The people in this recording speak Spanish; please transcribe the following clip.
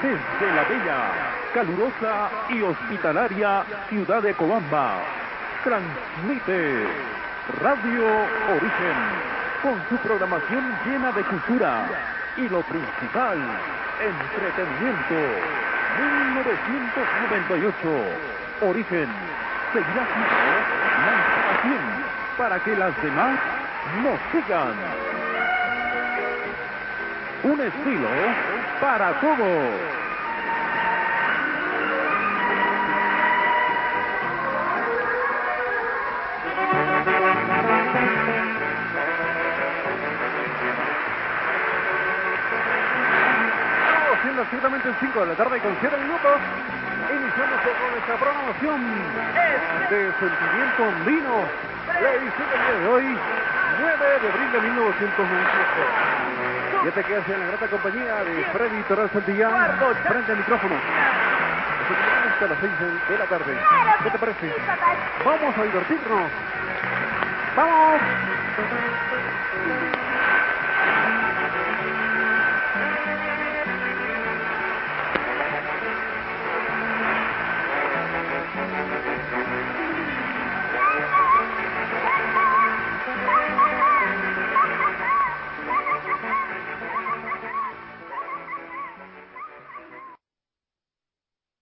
Desde la bella, calurosa y hospitalaria ciudad de Cobamba, transmite Radio Origen, con su programación llena de cultura y lo principal, entretenimiento. 1998, Origen seguirá siendo la inspiración para que las demás nos sigan. Un estilo para todos. Siendo exactamente 5 de la tarde con 7 minutos, iniciamos con nuestra programación de Sentimiento Andino, la edición del día de hoy, 9 de abril de 1998. Ya te quedas en la grata compañía de Freddy Toral Santillán, frente al micrófono. Hasta las 6 de la tarde. ¿Qué te parece? Vamos a divertirnos. ¡Vamos!